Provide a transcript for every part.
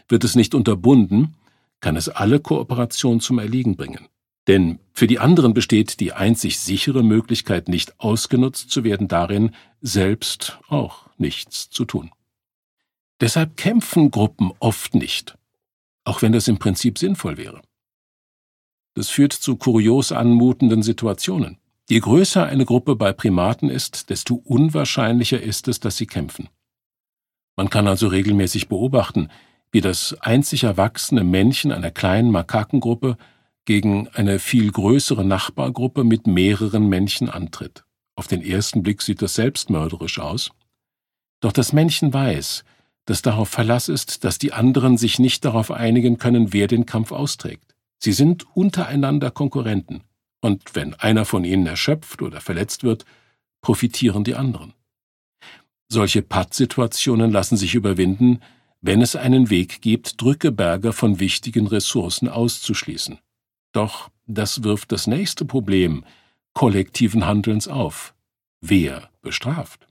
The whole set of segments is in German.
Wird es nicht unterbunden, kann es alle Kooperation zum Erliegen bringen. Denn für die anderen besteht die einzig sichere Möglichkeit, nicht ausgenutzt zu werden, darin, selbst auch nichts zu tun. Deshalb kämpfen Gruppen oft nicht, auch wenn das im Prinzip sinnvoll wäre. Das führt zu kurios anmutenden Situationen. Je größer eine Gruppe bei Primaten ist, desto unwahrscheinlicher ist es, dass sie kämpfen. Man kann also regelmäßig beobachten, wie das einzig erwachsene Männchen einer kleinen Makakengruppe gegen eine viel größere Nachbargruppe mit mehreren Männchen antritt. Auf den ersten Blick sieht das selbstmörderisch aus. Doch das Männchen weiß, dass darauf Verlass ist, dass die anderen sich nicht darauf einigen können, wer den Kampf austrägt. Sie sind untereinander Konkurrenten, und wenn einer von ihnen erschöpft oder verletzt wird, profitieren die anderen. Solche Pattsituationen lassen sich überwinden, wenn es einen Weg gibt, Drückeberger von wichtigen Ressourcen auszuschließen. Doch das wirft das nächste Problem kollektiven Handelns auf. Wer bestraft?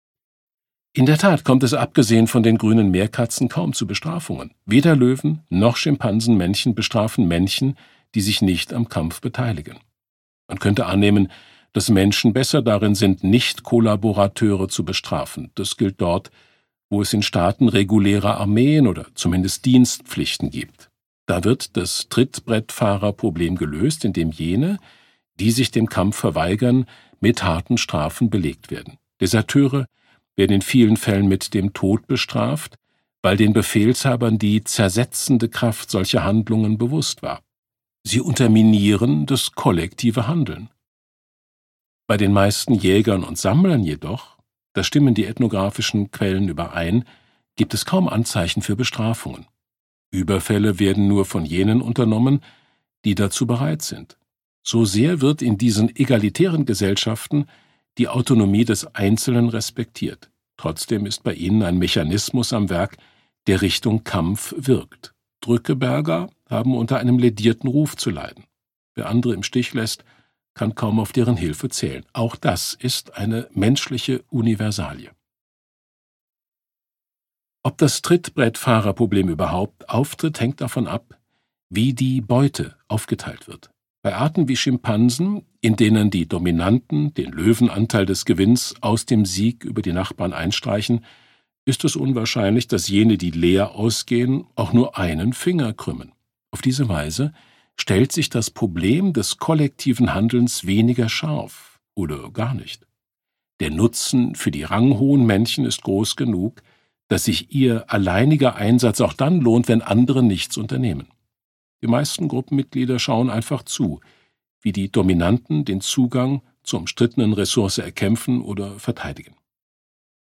In der Tat kommt es abgesehen von den grünen Meerkatzen kaum zu Bestrafungen. Weder Löwen noch Schimpansenmännchen bestrafen Männchen, die sich nicht am Kampf beteiligen. Man könnte annehmen, dass Menschen besser darin sind, Nicht-Kollaborateure zu bestrafen. Das gilt dort, wo es in Staaten reguläre Armeen oder zumindest Dienstpflichten gibt. Da wird das Trittbrettfahrerproblem gelöst, indem jene, die sich dem Kampf verweigern, mit harten Strafen belegt werden. Deserteure werden in vielen Fällen mit dem Tod bestraft, weil den Befehlshabern die zersetzende Kraft solcher Handlungen bewusst war. Sie unterminieren das kollektive Handeln. Bei den meisten Jägern und Sammlern jedoch, da stimmen die ethnografischen Quellen überein, gibt es kaum Anzeichen für Bestrafungen. Überfälle werden nur von jenen unternommen, die dazu bereit sind. So sehr wird in diesen egalitären Gesellschaften die Autonomie des Einzelnen respektiert. Trotzdem ist bei ihnen ein Mechanismus am Werk, der Richtung Kampf wirkt. Drückeberger haben unter einem ledierten Ruf zu leiden. Wer andere im Stich lässt, kann kaum auf deren Hilfe zählen. Auch das ist eine menschliche Universalie. Ob das Trittbrettfahrerproblem überhaupt auftritt, hängt davon ab, wie die Beute aufgeteilt wird. Bei Arten wie Schimpansen, in denen die Dominanten den Löwenanteil des Gewinns aus dem Sieg über die Nachbarn einstreichen, ist es unwahrscheinlich, dass jene, die leer ausgehen, auch nur einen Finger krümmen. Auf diese Weise stellt sich das Problem des kollektiven Handelns weniger scharf oder gar nicht. Der Nutzen für die ranghohen Männchen ist groß genug, dass sich ihr alleiniger Einsatz auch dann lohnt, wenn andere nichts unternehmen. Die meisten Gruppenmitglieder schauen einfach zu, wie die Dominanten den Zugang zur umstrittenen Ressource erkämpfen oder verteidigen.